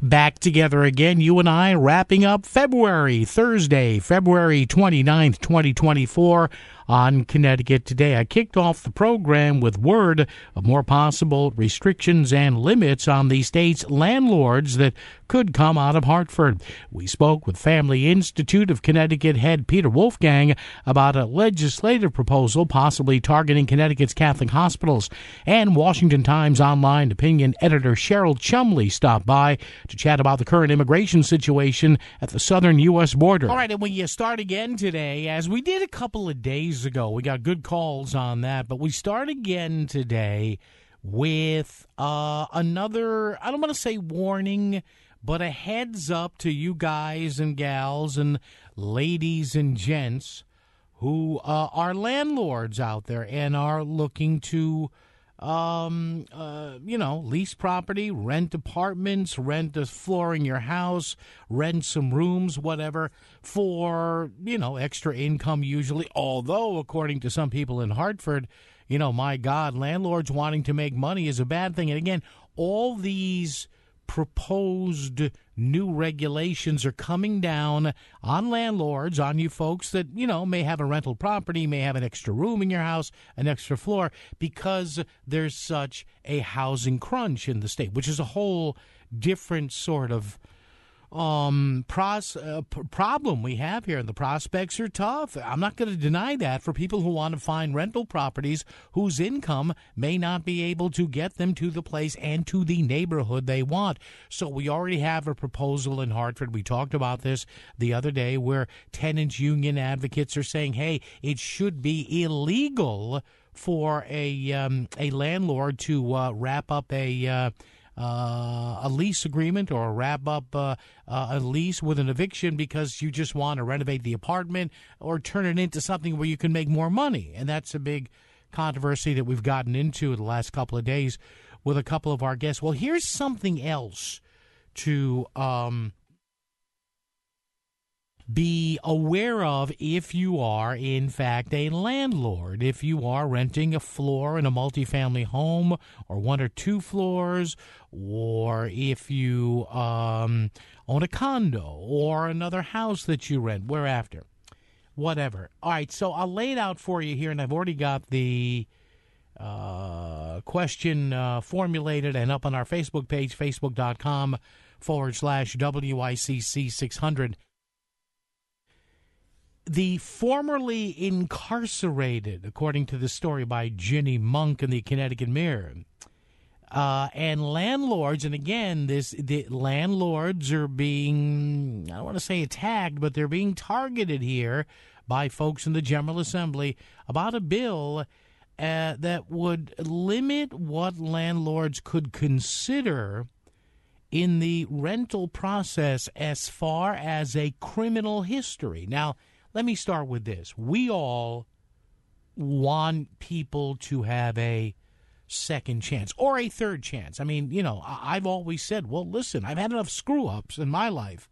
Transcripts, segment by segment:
Back together again, you and I, wrapping up Thursday, February 29th, 2024, on Connecticut Today. I kicked off the program with word of more possible restrictions and limits on the state's landlords that could come out of Hartford. We spoke with Family Institute of Connecticut head Peter Wolfgang about a legislative proposal possibly targeting Connecticut's Catholic hospitals. And Washington Times Online opinion editor Cheryl Chumley stopped by to chat about the current immigration situation at the southern U.S. border. All right, and we start again today, as we did a couple of days ago. We got good calls on that, but we start again today with another, I don't want to say warning, but a heads up to you guys and gals and ladies and gents who are landlords out there and are looking to lease property, rent apartments, rent a floor in your house, rent some rooms, whatever, for, extra income usually. Although, according to some people in Hartford, my God, landlords wanting to make money is a bad thing. And again, all these proposed new regulations are coming down on landlords, on you folks that, may have a rental property, may have an extra room in your house, an extra floor, because there's such a housing crunch in the state, which is a whole different sort of problem we have here. The prospects are tough. I'm not going to deny that for people who want to find rental properties whose income may not be able to get them to the place and to the neighborhood they want. So we already have a proposal in Hartford. We talked about this the other day, where tenants union advocates are saying, hey, it should be illegal for a landlord to wrap up a lease agreement or wrap up a lease with an eviction because you just want to renovate the apartment or turn it into something where you can make more money. And that's a big controversy that we've gotten into the last couple of days with a couple of our guests. Well, here's something else to be aware of if you are, in fact, a landlord. If you are renting a floor in a multifamily home or one or two floors, or if you own a condo or another house that you rent, whereafter, whatever. All right, so I'll lay it out for you here, and I've already got the question formulated and up on our Facebook page, facebook.com/WICC 600. The formerly incarcerated, according to the story by Ginny Monk in the Connecticut Mirror, and landlords, and again, the landlords are being, I don't want to say attacked, but they're being targeted here by folks in the General Assembly about a bill that would limit what landlords could consider in the rental process as far as a criminal history. Now, let me start with this. We all want people to have a second chance or a third chance. I mean, I've always said, well, listen, I've had enough screw-ups in my life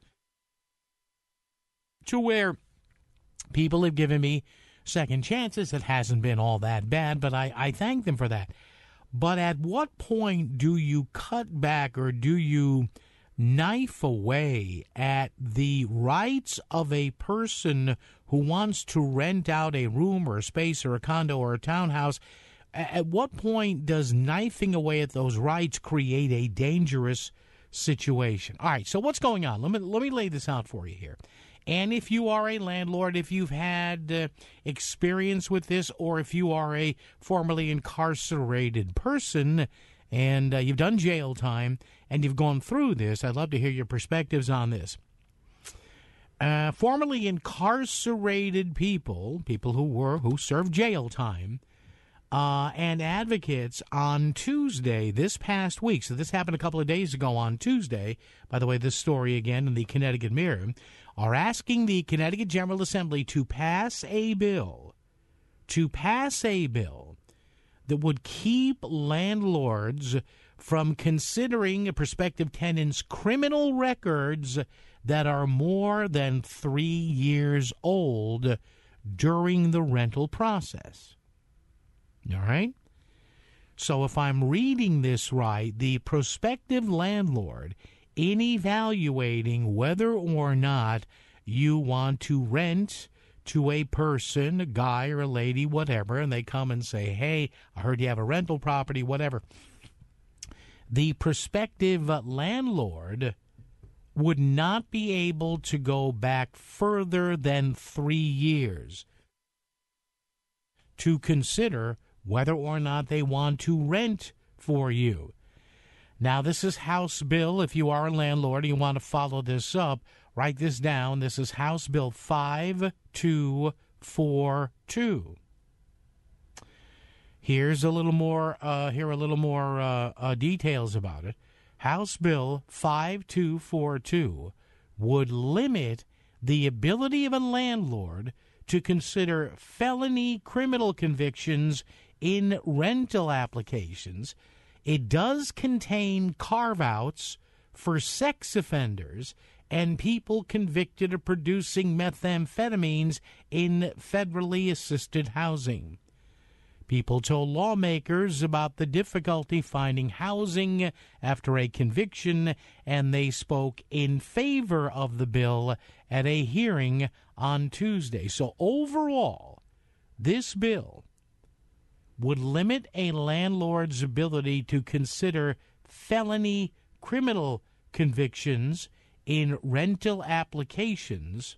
to where people have given me second chances. It hasn't been all that bad, but I thank them for that. But at what point do you cut back, or do you knife away at the rights of a person who wants to rent out a room or a space or a condo or a townhouse? At what point does knifing away at those rights create a dangerous situation? All right, so what's going on? Let me lay this out for you here. And if you are a landlord, if you've had experience with this, or if you are a formerly incarcerated person and you've done jail time and you've gone through this, I'd love to hear your perspectives on this. Formerly incarcerated people who served jail time, and advocates on Tuesday this past week, so this happened a couple of days ago on Tuesday, by the way, this story again in the Connecticut Mirror, are asking the Connecticut General Assembly to pass a bill that would keep landlords from considering prospective tenants' criminal records that are more than 3 years old during the rental process. All right? So if I'm reading this right, the prospective landlord in evaluating whether or not you want to rent to a person, a guy or a lady, whatever, and they come and say, hey, I heard you have a rental property, whatever. The prospective landlord would not be able to go back further than 3 years to consider whether or not they want to rent for you. Now, this is House Bill. If you are a landlord and you want to follow this up, write this down. This is House Bill 5242. Here's a little more. Details about it. House Bill 5242 would limit the ability of a landlord to consider felony criminal convictions in rental applications. It does contain carve-outs for sex offenders and people convicted of producing methamphetamines in federally assisted housing. People told lawmakers about the difficulty finding housing after a conviction, and they spoke in favor of the bill at a hearing on Tuesday. So overall, this bill would limit a landlord's ability to consider felony criminal convictions in rental applications.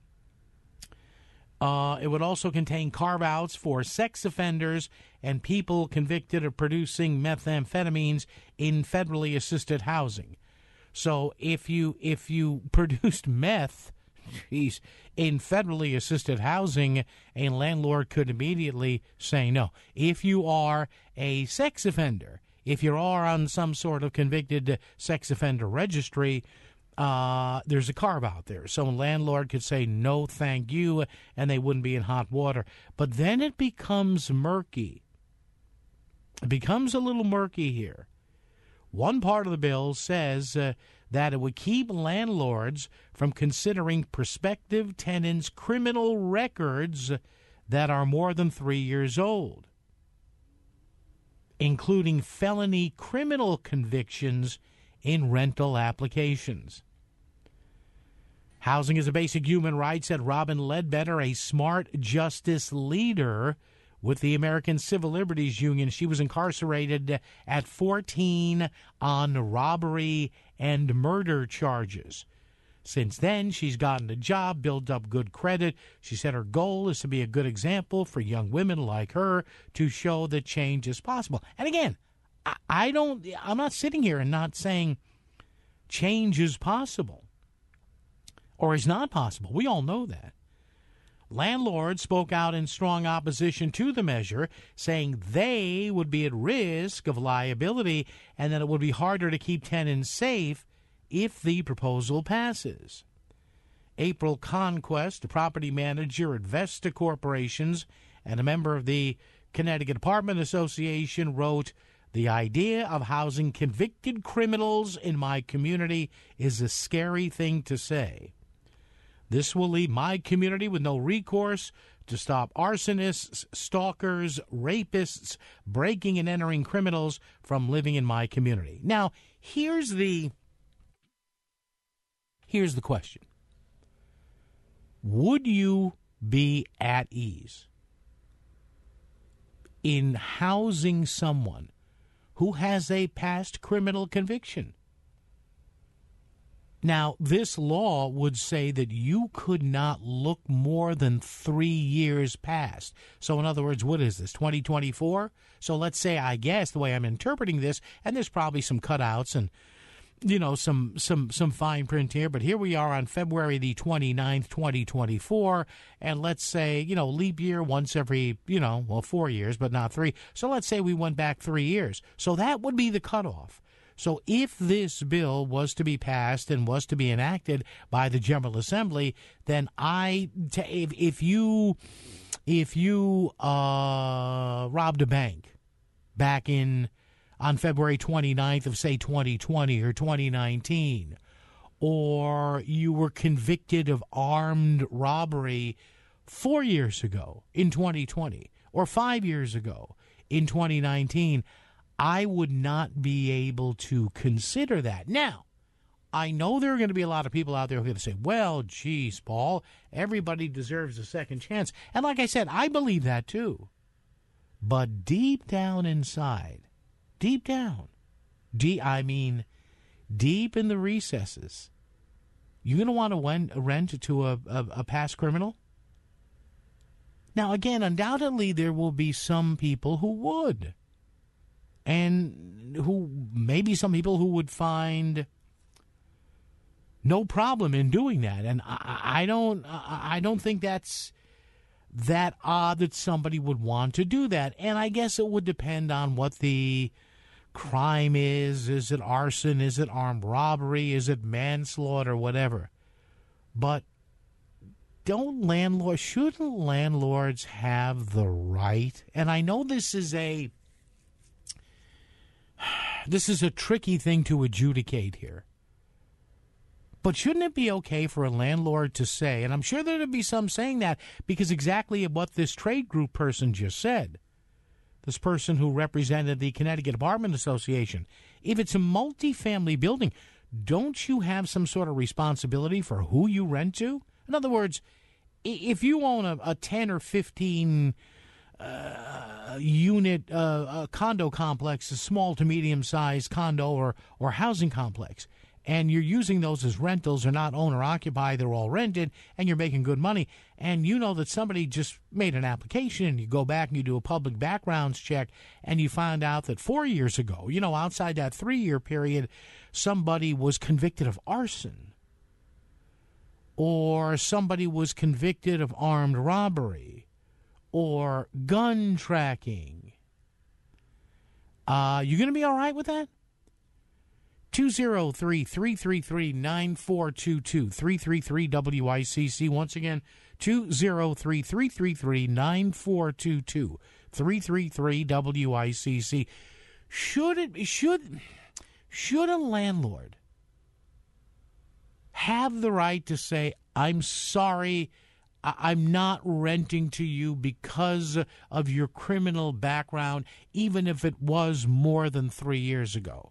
It would also contain carve-outs for sex offenders and people convicted of producing methamphetamines in federally assisted housing. So if you produced meth, in federally assisted housing, a landlord could immediately say no. If you are a sex offender, if you are on some sort of convicted sex offender registry, there's a carve-out there. So a landlord could say, no, thank you, and they wouldn't be in hot water. But then it becomes murky. It becomes a little murky here. One part of the bill says that it would keep landlords from considering prospective tenants' criminal records that are more than 3 years old, including felony criminal convictions in rental applications. Housing is a basic human right, said Robin Ledbetter, a smart justice leader with the American Civil Liberties Union. She was incarcerated at 14 on robbery and murder charges. Since then, she's gotten a job, built up good credit. She said her goal is to be a good example for young women like her to show that change is possible. And again, I'm not sitting here and not saying change is possible or is not possible. We all know that. Landlords spoke out in strong opposition to the measure, saying they would be at risk of liability and that it would be harder to keep tenants safe if the proposal passes. April Conquest, a property manager at Vesta Corporations and a member of the Connecticut Apartment Association, wrote, "The idea of housing convicted criminals in my community is a scary thing to say. This will leave my community with no recourse to stop arsonists, stalkers, rapists, breaking and entering criminals from living in my community." Now, here's the question. Would you be at ease in housing someone who has a past criminal conviction? Now, this law would say that you could not look more than 3 years past. So, in other words, what is this, 2024? So let's say, I guess, the way I'm interpreting this, and there's probably some cutouts and, some fine print here, but here we are on February the 29th, 2024, and let's say, leap year once every, 4 years, but not 3. So let's say we went back 3 years. So that would be the cutoff. So if this bill was to be passed and was to be enacted by the General Assembly, then if you robbed a bank back on February 29th of, say, 2020 or 2019, or you were convicted of armed robbery 4 years ago in 2020 or 5 years ago in 2019, I would not be able to consider that. Now, I know there are going to be a lot of people out there who are going to say, well, geez, Paul, everybody deserves a second chance. And like I said, I believe that too. But deep down inside, deep down, deep in the recesses, you're going to want to rent to a past criminal? Now, again, undoubtedly there will be some people who would. And maybe some people who would find no problem in doing that. And I don't think that's that odd that somebody would want to do that. And I guess it would depend on what the crime is. Is it arson? Is it armed robbery? Is it manslaughter? Whatever. But shouldn't landlords have the right? And I know this is a tricky thing to adjudicate here. But shouldn't it be okay for a landlord to say, and I'm sure there'd be some saying that because exactly what this trade group person just said, this person who represented the Connecticut Apartment Association, if it's a multifamily building, don't you have some sort of responsibility for who you rent to? In other words, if you own a 10 or 15 unit condo complex, a small to medium-sized condo or housing complex, and you're using those as rentals, they're not owner-occupied, they're all rented, and you're making good money, and you know that somebody just made an application, and you go back and you do a public backgrounds check, and you find out that 4 years ago, outside that 3-year period, somebody was convicted of arson, or somebody was convicted of armed robbery, or gun tracking. You going to be all right with that? 203-333-9422, 333-WICC. Once again, 203-333-9422, 333-WICC. Should a landlord have the right to say, I'm sorry, I'm not renting to you because of your criminal background, even if it was more than 3 years ago?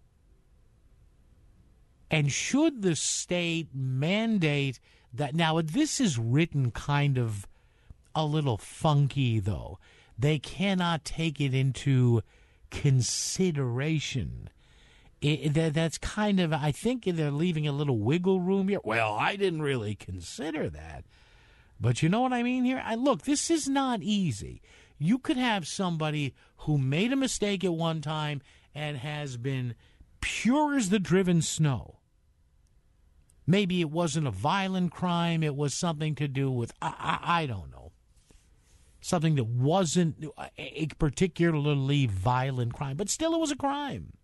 And should the state mandate that? Now, this is written kind of a little funky, though. They cannot take it into consideration. That's kind of, I think they're leaving a little wiggle room here. Well, I didn't really consider that. But you know what I mean here? Look, this is not easy. You could have somebody who made a mistake at one time and has been pure as the driven snow. Maybe it wasn't a violent crime. It was something to do with, I don't know, something that wasn't a particularly violent crime. But still, it was a crime.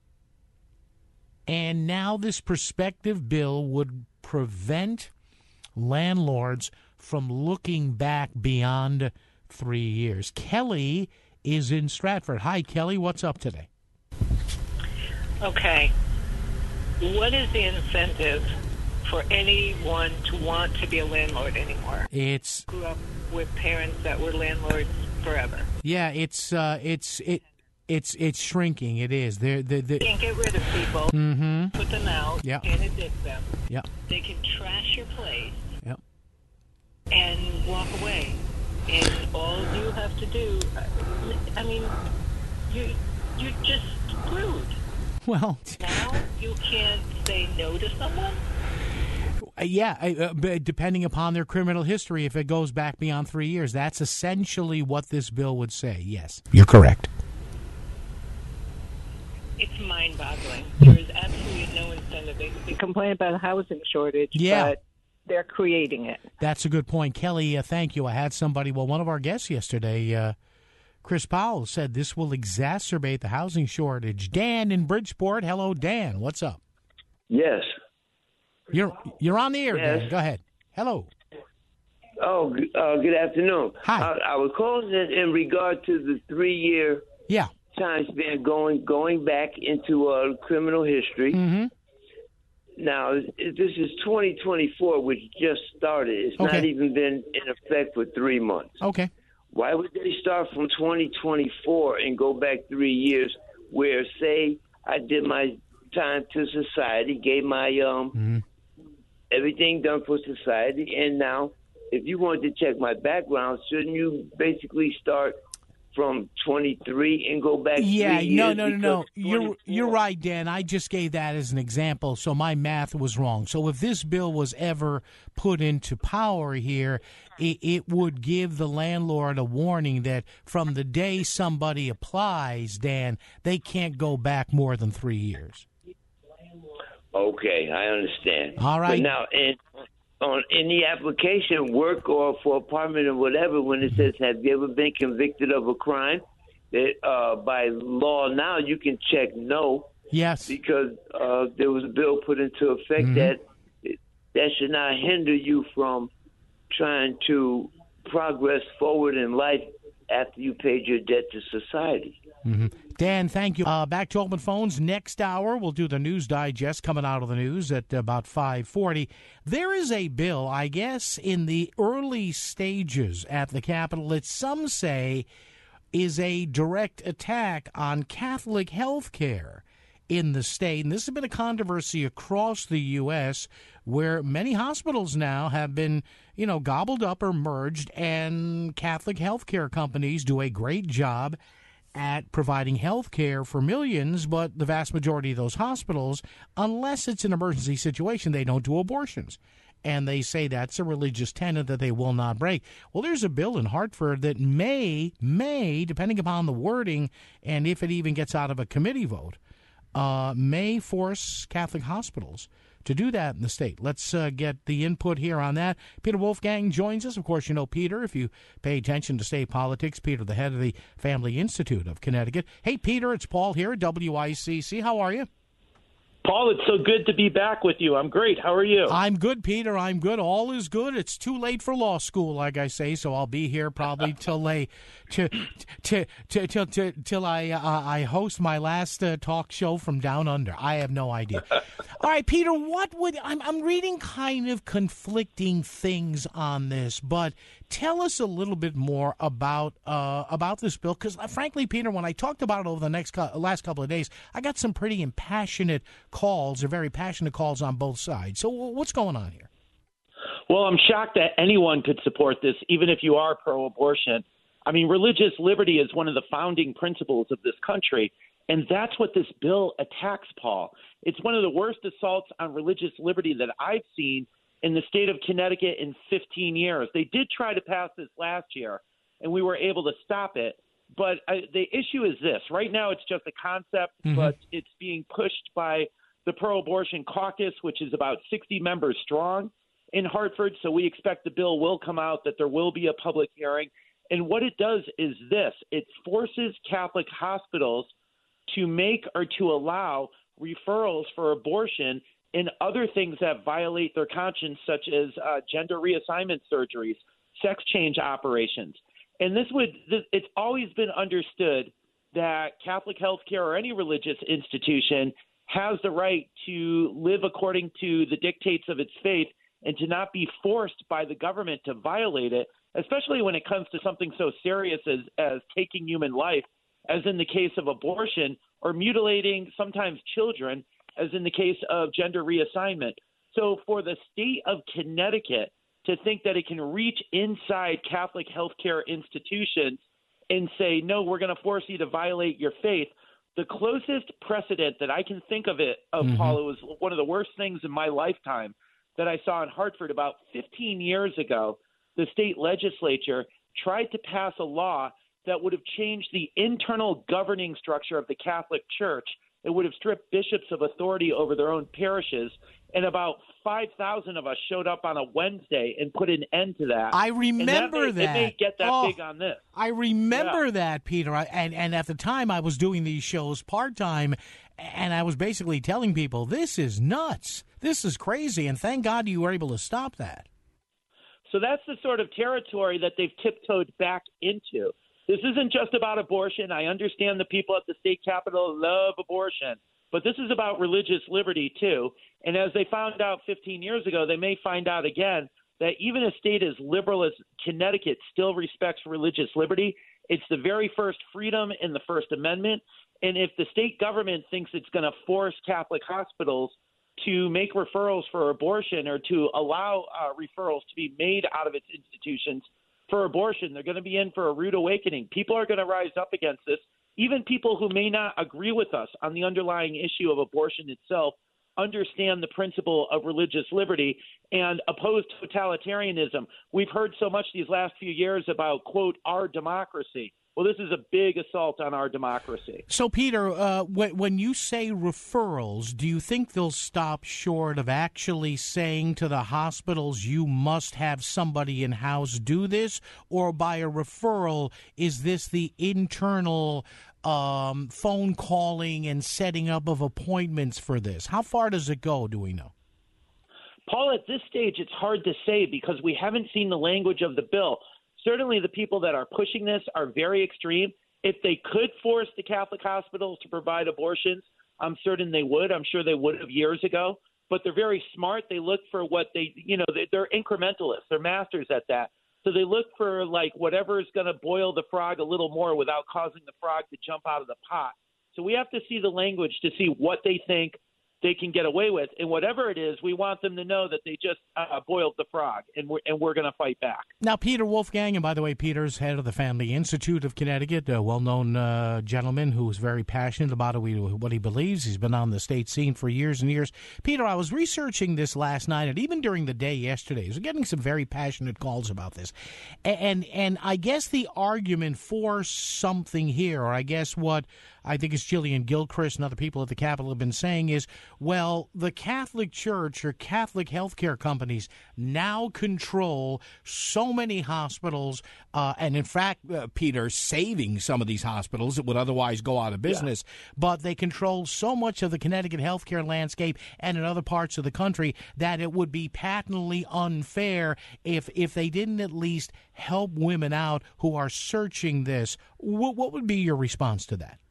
And now this prospective bill would prevent landlords from looking back beyond 3 years. Kelly is in Stratford. Hi, Kelly. What's up today? Okay. What is the incentive for anyone to want to be a landlord anymore? It's grew up with parents that were landlords forever. Yeah, it's shrinking. It is. They can't get rid of people. Mm-hmm. Put them out. Yep. Can't evict them. Yep. They can trash your place. Yep. And walk away. And all you have to do, I mean, you're just screwed. Well, now you can't say no to someone? Depending upon their criminal history, if it goes back beyond 3 years, that's essentially what this bill would say. Yes, you're correct. It's mind-boggling. There is absolutely no incentive. They complain about a housing shortage, but they're creating it. That's a good point. Kelly, thank you. I had somebody, one of our guests yesterday, Chris Powell, said this will exacerbate the housing shortage. Dan in Bridgeport. Hello, Dan. What's up? Yes. You're on the air, yes. Dan. Go ahead. Hello. Oh, good afternoon. Hi. I was calling in regard to the 3-year time span going back into criminal history. Mm-hmm. Now, this is 2024, which just started. It's not even been in effect for 3 months. Okay. Why would they start from 2024 and go back 3 years where, say, I did my time to society, gave my everything done for society, and now if you wanted to check my background, shouldn't you basically start from 23 and go back? Yeah, no. You're right, Dan. I just gave that as an example, so my math was wrong. So if this bill was ever put into power here, it would give the landlord a warning that from the day somebody applies, Dan, they can't go back more than 3 years. Okay, I understand. All right. But now, in the application, work or for apartment or whatever, when it says, have you ever been convicted of a crime? That by law now you can check no. Yes. Because there was a bill put into effect that should not hinder you from trying to progress forward in life after you paid your debt to society. Dan, thank you. Back to open phones next hour. We'll do the news digest coming out of the news at about 5:40. There is a bill, I guess, in the early stages at the Capitol that some say is a direct attack on Catholic health care in the state. And this has been a controversy across the U.S. where many hospitals now have been, gobbled up or merged, and Catholic health care companies do a great job at providing health care for millions, but the vast majority of those hospitals, unless it's an emergency situation, they don't do abortions. And they say that's a religious tenet that they will not break. Well, there's a bill in Hartford that may, depending upon the wording and if it even gets out of a committee vote, may force Catholic hospitals to do that in the state. Let's get the input here on that. Peter Wolfgang joins us. Of course, you know Peter if you pay attention to state politics. Peter, the head of the Family Institute of Connecticut. Hey, Peter, it's Paul here at WICC. How are you? Paul, it's so good to be back with you. I'm great. How are you? I'm good, Peter. I'm good. All is good. It's too late for law school, like I say, so I'll be here probably till I host my last talk show from down under. I have no idea. All right, Peter. I'm reading kind of conflicting things on this, but tell us a little bit more about this bill, because frankly, Peter, when I talked about it over the last couple of days, I got some pretty impassionate calls, or very passionate calls on both sides. So what's going on here? Well, I'm shocked that anyone could support this, even if you are pro-abortion. I mean, religious liberty is one of the founding principles of this country, and that's what this bill attacks, Paul. It's one of the worst assaults on religious liberty that I've seen in the state of Connecticut in 15 years. They did try to pass this last year, and we were able to stop it. But the issue is this. Right now it's just a concept, but it's being pushed by the pro-abortion caucus, which is about 60 members strong in Hartford. So we expect the bill will come out, that there will be a public hearing. And what it does is this. It forces Catholic hospitals to make or to allow referrals for abortion and other things that violate their conscience, such as gender reassignment surgeries, sex change operations. And it's always been understood that Catholic healthcare or any religious institution has the right to live according to the dictates of its faith and to not be forced by the government to violate it, especially when it comes to something so serious as taking human life, as in the case of abortion, or mutilating sometimes children, as in the case of gender reassignment. So for the state of Connecticut to think that it can reach inside Catholic healthcare institutions and say, no, we're going to force you to violate your faith, the closest precedent that I can think of Paul, it was one of the worst things in my lifetime that I saw in Hartford about 15 years ago. The state legislature tried to pass a law that would have changed the internal governing structure of the Catholic Church. It would have stripped bishops of authority over their own parishes, and about 5,000 of us showed up on a Wednesday and put an end to that. I remember that. It may get that big on this. I remember that, Peter. And at the time, I was doing these shows part-time, and I was basically telling people, this is nuts. This is crazy, and thank God you were able to stop that. So that's the sort of territory that they've tiptoed back into. This isn't just about abortion. I understand the people at the state capitol love abortion, but this is about religious liberty too. And as they found out 15 years ago, they may find out again that even a state as liberal as Connecticut still respects religious liberty. It's the very first freedom in the First Amendment. And if the state government thinks it's going to force Catholic hospitals to make referrals for abortion or to allow referrals to be made out of its institutions for abortion, they're going to be in for a rude awakening. People are going to rise up against this. Even people who may not agree with us on the underlying issue of abortion itself understand the principle of religious liberty and oppose totalitarianism. We've heard so much these last few years about, quote, our democracy. Well, this is a big assault on our democracy. So, Peter, when you say referrals, do you think they'll stop short of actually saying to the hospitals, you must have somebody in-house do this? Or by a referral, is this the internal phone calling and setting up of appointments for this? How far does it go, do we know? Paul, at this stage, it's hard to say because we haven't seen the language of the bill. Certainly the people that are pushing this are very extreme. If they could force the Catholic hospitals to provide abortions, I'm certain they would. I'm sure they would have years ago. But they're very smart. They look for what they're incrementalists. They're masters at that. So they look for, like, whatever is going to boil the frog a little more without causing the frog to jump out of the pot. So we have to see the language to see what they think they can get away with. And whatever it is, we want them to know that they just boiled the frog, and we're going to fight back. Now, Peter Wolfgang, and by the way, Peter's head of the Family Institute of Connecticut, a well-known gentleman who is very passionate about what he believes. He's been on the state scene for years and years. Peter, I was researching this last night, and even during the day yesterday, I was getting some very passionate calls about this. And I guess the argument for something here, or I guess what I think it's Jillian Gilchrist and other people at the Capitol have been saying is, well, the Catholic Church or Catholic healthcare companies now control so many hospitals, and in fact, Peter, saving some of these hospitals that would otherwise go out of business, but they control so much of the Connecticut healthcare landscape and in other parts of the country that it would be patently unfair if they didn't at least help women out who are searching this. What would be your response to that?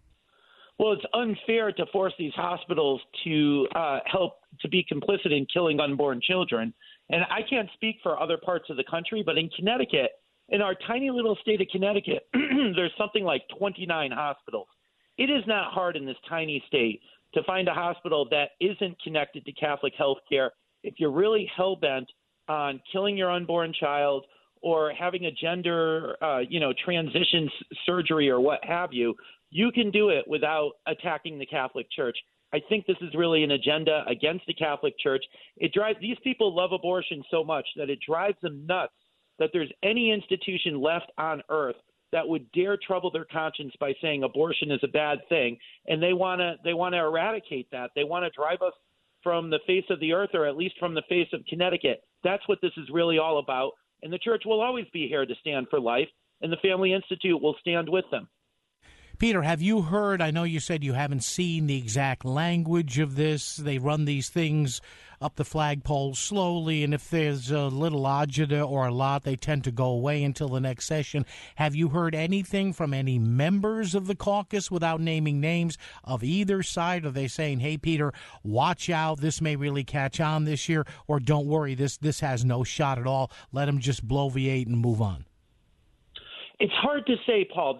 Well, it's unfair to force these hospitals to help to be complicit in killing unborn children. And I can't speak for other parts of the country, but in Connecticut, in our tiny little state of Connecticut, there's something like 29 hospitals. It is not hard in this tiny state to find a hospital that isn't connected to Catholic health care. If you're really hell-bent on killing your unborn child or having a gender, transition surgery or what have you, you can do it without attacking the Catholic Church. I think this is really an agenda against the Catholic Church. These people love abortion so much that it drives them nuts that there's any institution left on earth that would dare trouble their conscience by saying abortion is a bad thing, and they want to eradicate that. They want to drive us from the face of the earth, or at least from the face of Connecticut. That's what this is really all about. And the Church will always be here to stand for life, and the Family Institute will stand with them. Peter, have you heard, I know you said you haven't seen the exact language of this. They run these things up the flagpole slowly, and if there's a little agita or a lot, they tend to go away until the next session. Have you heard anything from any members of the caucus, without naming names, of either side? Are they saying, hey, Peter, watch out, this may really catch on this year, or don't worry, this has no shot at all, let them just bloviate and move on? It's hard to say, Paul.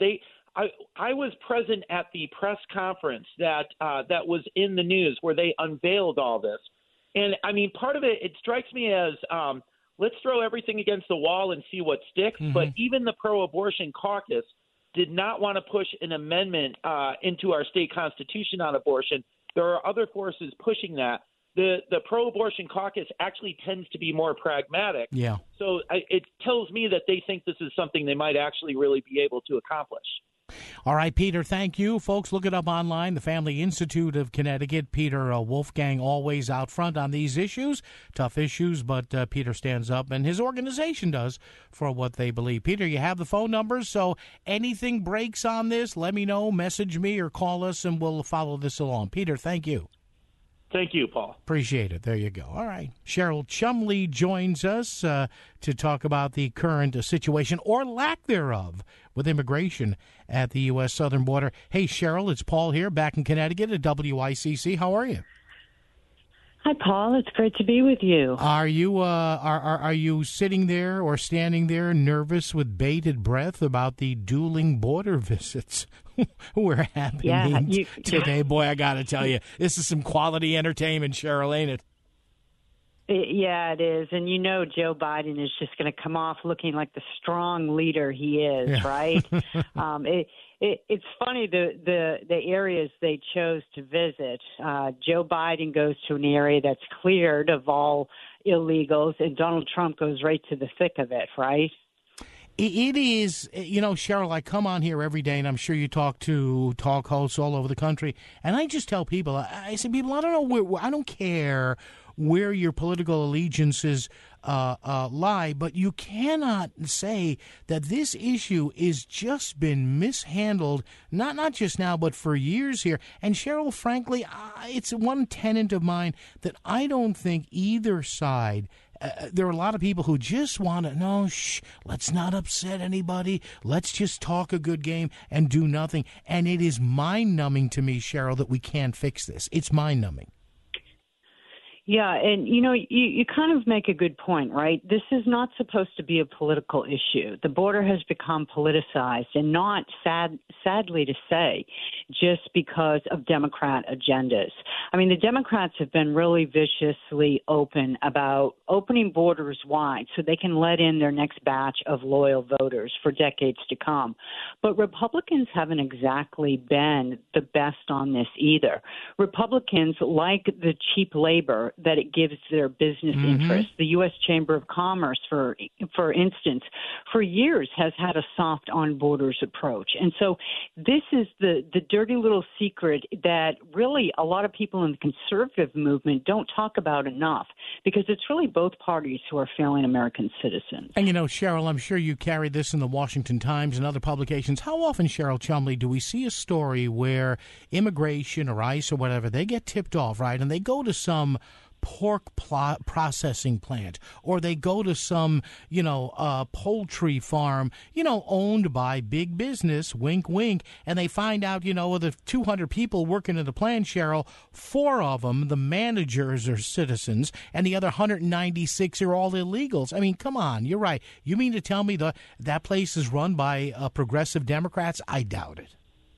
I was present at the press conference that was in the news where they unveiled all this. And, I mean, part of it strikes me as let's throw everything against the wall and see what sticks. Mm-hmm. But even the pro-abortion caucus did not want to push an amendment into our state constitution on abortion. There are other forces pushing that. The pro-abortion caucus actually tends to be more pragmatic. Yeah. So it tells me that they think this is something they might actually really be able to accomplish. All right, Peter, thank you. Folks, look it up online, the Family Institute of Connecticut. Peter Wolfgang, always out front on these issues, tough issues, but Peter stands up, and his organization does, for what they believe. Peter, you have the phone numbers, so anything breaks on this, let me know, message me or call us, and we'll follow this along. Peter, thank you. Thank you, Paul. Appreciate it. There you go. All right. Cheryl Chumley joins us to talk about the current situation, or lack thereof, with immigration at the U.S. southern border. Hey, Cheryl, it's Paul here, back in Connecticut at WICC. How are you? Hi, Paul. It's great to be with you. Are you are you sitting there or standing there nervous with bated breath about the dueling border visits we're happening today? Boy, I got to tell you, this is some quality entertainment, Cheryl, ain't it? Yeah, it is. And you know Joe Biden is just going to come off looking like the strong leader he is, right? It's funny, the areas they chose to visit. Joe Biden goes to an area that's cleared of all illegals, and Donald Trump goes right to the thick of it, right? It is, Cheryl, I come on here every day, and I'm sure you talk to talk hosts all over the country, and I just tell people, I say, people, I don't know, I don't care where your political allegiances lie, but you cannot say that this issue is just been mishandled, not just now, but for years here. And Cheryl, frankly, it's one tenet of mine that I don't think either side. There are a lot of people who just want to, let's not upset anybody. Let's just talk a good game and do nothing. And it is mind-numbing to me, Cheryl, that we can't fix this. It's mind-numbing. Yeah, and you kind of make a good point, right? This is not supposed to be a political issue. The border has become politicized, and not sadly to say, just because of Democrat agendas. I mean, the Democrats have been really viciously open about opening borders wide so they can let in their next batch of loyal voters for decades to come. But Republicans haven't exactly been the best on this either. Republicans like the cheap labor that it gives their business interests. The U.S. Chamber of Commerce, for instance, for years has had a soft on borders approach. And so this is the dirty little secret that really a lot of people in the conservative movement don't talk about enough, because it's really both parties who are failing American citizens. And Cheryl, I'm sure you carried this in the Washington Times and other publications. How often, Cheryl Chumley, do we see a story where immigration or ICE or whatever, they get tipped off, right, and they go to some pork processing plant, or they go to some, poultry farm, owned by big business, wink, wink, and they find out, of the 200 people working in the plant, Cheryl, 4 of them, the managers, are citizens, and the other 196 are all illegals. I mean, come on, you're right. You mean to tell me that place is run by progressive Democrats? I doubt it.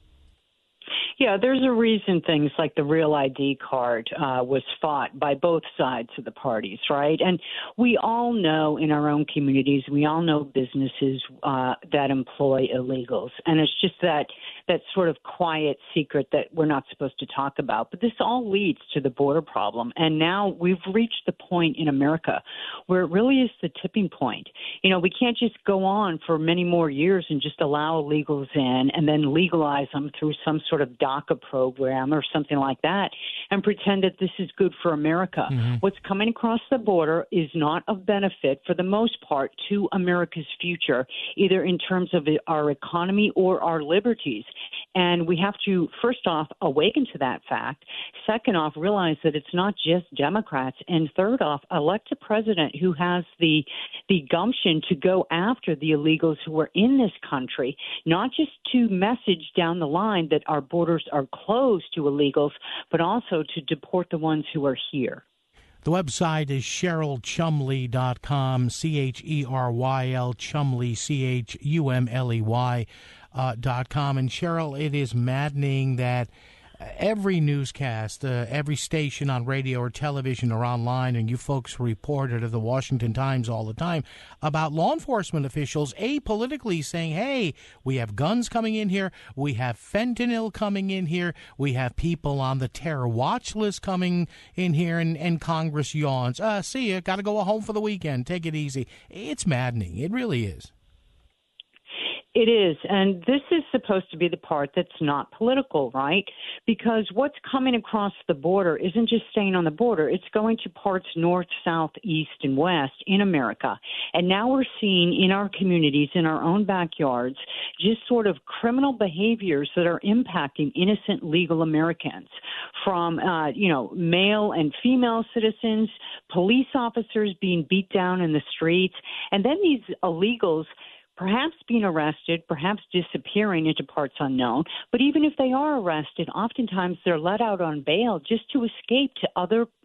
Yeah, there's a reason things like the Real ID card was fought by both sides of the parties, right? And we all know in our own communities, we all know businesses that employ illegals. And it's just that sort of quiet secret that we're not supposed to talk about. But this all leads to the border problem. And now we've reached the point in America where it really is the tipping point. We can't just go on for many more years and just allow illegals in and then legalize them through some sort of DACA program or something like that and pretend that this is good for America. What's coming across the border is not of benefit, for the most part, to America's future, either in terms of our economy or our liberties. And we have to, first off, awaken to that fact. Second off, realize that it's not just Democrats. And third off, elect a president who has the gumption to go after the illegals who are in this country, not just to message down the line that our borders are closed to illegals, but also to deport the ones who are here. The website is CherylChumley.com, CHERYL, Chumley, CHUMLEY.com. And Cheryl, it is maddening that every newscast, every station on radio or television or online, and you folks report it at the Washington Times all the time, about law enforcement officials apolitically saying, hey, we have guns coming in here, we have fentanyl coming in here, we have people on the terror watch list coming in here, and Congress yawns. See ya, got to go home for the weekend, take it easy. It's maddening. It really is. It is, and this is supposed to be the part that's not political, right? Because what's coming across the border isn't just staying on the border. It's going to parts north, south, east, and west in America. And now we're seeing in our communities, in our own backyards, just sort of criminal behaviors that are impacting innocent legal Americans, from, male and female citizens, police officers being beat down in the streets, and then these illegals perhaps being arrested, perhaps disappearing into parts unknown. But even if they are arrested, oftentimes they're let out on bail just to escape to other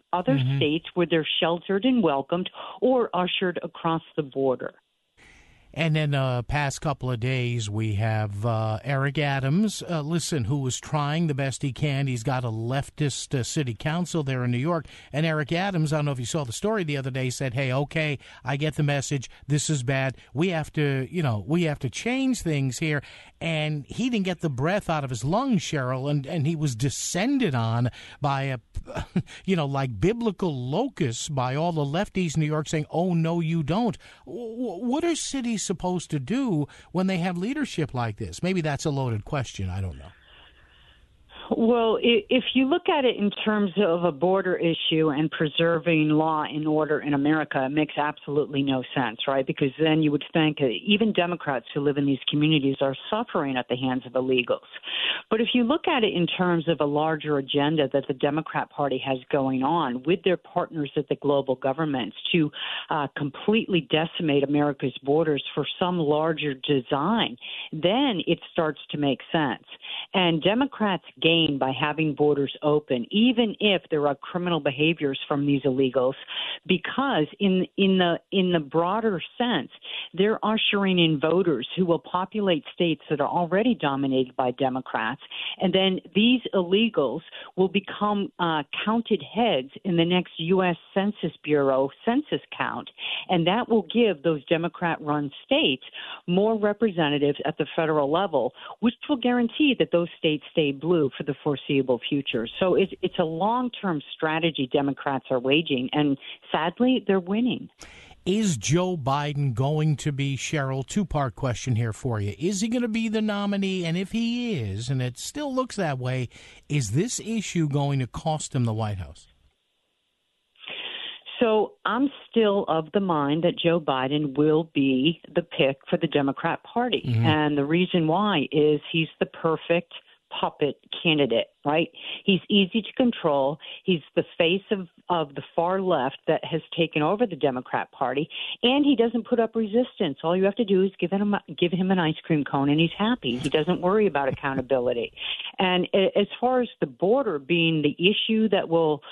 other states where they're sheltered and welcomed or ushered across the border. And then past couple of days, we have Eric Adams, who was trying the best he can. He's got a leftist city council there in New York. And Eric Adams, I don't know if you saw the story the other day, said, hey, okay, I get the message. This is bad. We have to change things here. And he didn't get the breath out of his lungs, Cheryl, and he was descended on by like biblical locusts by all the lefties in New York saying, oh, no, you don't. What are cities supposed to do when they have leadership like this? Maybe that's a loaded question. I don't know. Well, if you look at it in terms of a border issue and preserving law and order in America, it makes absolutely no sense, right? Because then you would think even Democrats who live in these communities are suffering at the hands of illegals. But if you look at it in terms of a larger agenda that the Democrat Party has going on with their partners at the global governments to completely decimate America's borders for some larger design, then it starts to make sense. And Democrats gain by having borders open, even if there are criminal behaviors from these illegals, because in the broader sense, they're ushering in voters who will populate states that are already dominated by Democrats, and then these illegals will become counted heads in the next U.S. Census Bureau census count, and that will give those Democrat-run states more representatives at the federal level, which will guarantee that those states stay blue for the foreseeable future. So it's a long-term strategy Democrats are waging, and sadly, they're winning. Is Joe Biden going to be, Cheryl, two-part question here for you. Is he going to be the nominee? And if he is, and it still looks that way, is this issue going to cost him the White House? So I'm still of the mind that Joe Biden will be the pick for the Democrat Party. Mm-hmm. And the reason why is he's the perfect puppet candidate, right? He's easy to control. He's the face of the far left that has taken over the Democrat Party, and he doesn't put up resistance. All you have to do is give him an ice cream cone, and he's happy. He doesn't worry about accountability. And as far as the border being the issue that will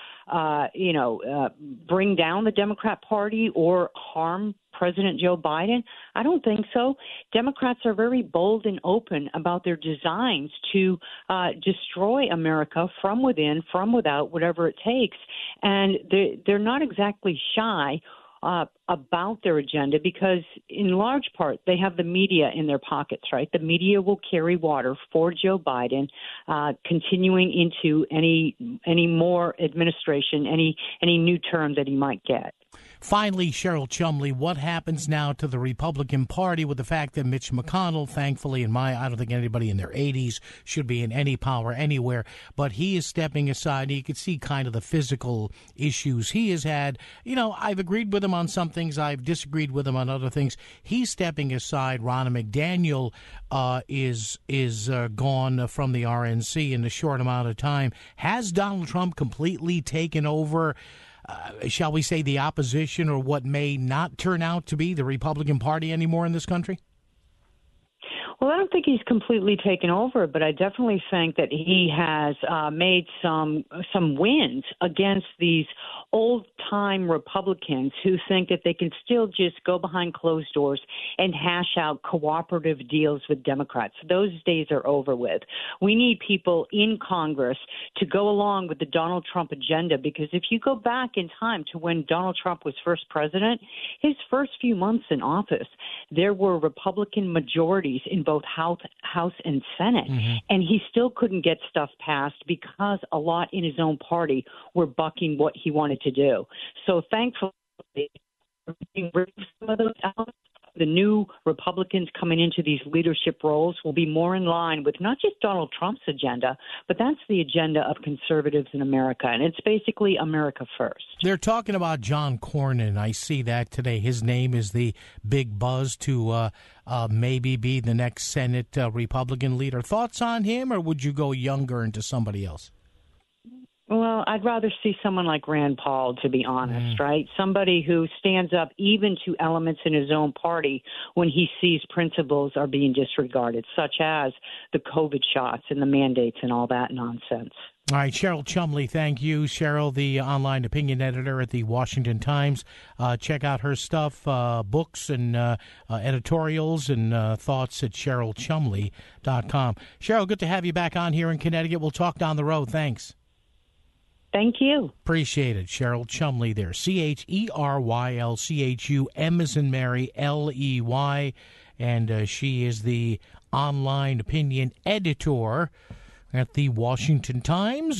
bring down the Democrat Party or harm President Joe Biden? I don't think so. Democrats are very bold and open about their designs to destroy America from within, from without, whatever it takes. And they're not exactly shy about their agenda because, in large part, they have the media in their pockets, right? The media will carry water for Joe Biden, continuing into any more administration, any new term that he might get. Finally, Cheryl Chumley, what happens now to the Republican Party with the fact that Mitch McConnell, thankfully, I don't think anybody in their 80s should be in any power anywhere, but he is stepping aside. You could see kind of the physical issues he has had. I've agreed with him on some things. I've disagreed with him on other things. He's stepping aside. Ronna McDaniel is gone from the RNC in a short amount of time. Has Donald Trump completely taken over, shall we say, the opposition or what may not turn out to be the Republican Party anymore in this country? Well, I don't think he's completely taken over, but I definitely think that he has made some wins against these old-time Republicans who think that they can still just go behind closed doors and hash out cooperative deals with Democrats. Those days are over with. We need people in Congress to go along with the Donald Trump agenda, because if you go back in time to when Donald Trump was first president, his first few months in office, there were Republican majorities in both House and Senate, and he still couldn't get stuff passed because a lot in his own party were bucking what he wanted to do. So thankfully, some of those elements, the new Republicans coming into these leadership roles will be more in line with not just Donald Trump's agenda, but that's the agenda of conservatives in America. And it's basically America first. They're talking about John Cornyn. I see that today. His name is the big buzz to maybe be the next Senate Republican leader. Thoughts on him, or would you go younger into somebody else? Well, I'd rather see someone like Rand Paul, to be honest, right? Somebody who stands up even to elements in his own party when he sees principles are being disregarded, such as the COVID shots and the mandates and all that nonsense. All right, Cheryl Chumley, thank you. Cheryl, the online opinion editor at the Washington Times. Check out her stuff, books and editorials and thoughts at CherylChumley.com. Cheryl, good to have you back on here in Connecticut. We'll talk down the road. Thanks. Thank you. Appreciate it. Cheryl Chumley there. CHERYLCHU, M as in Mary, LEY. And she is the online opinion editor at the Washington Times.